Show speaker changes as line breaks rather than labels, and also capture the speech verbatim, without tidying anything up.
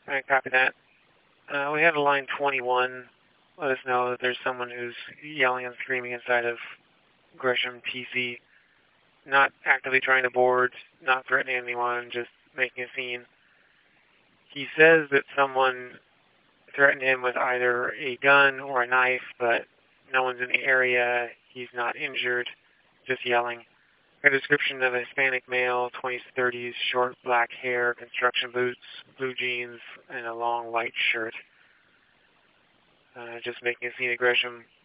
All right, copy that. Uh, we have a line twenty-one. Let us know that there's someone who's yelling and screaming inside of Gresham P C. Not actively trying to board, not threatening anyone, just making a scene. He says that someone threatened him with either a gun or a knife, but no one's in the area. He's not injured, just yelling. A description of a Hispanic male, twenties, thirties, short black hair, construction boots, blue jeans, and a long white shirt. Uh, just making a scene of Gresham.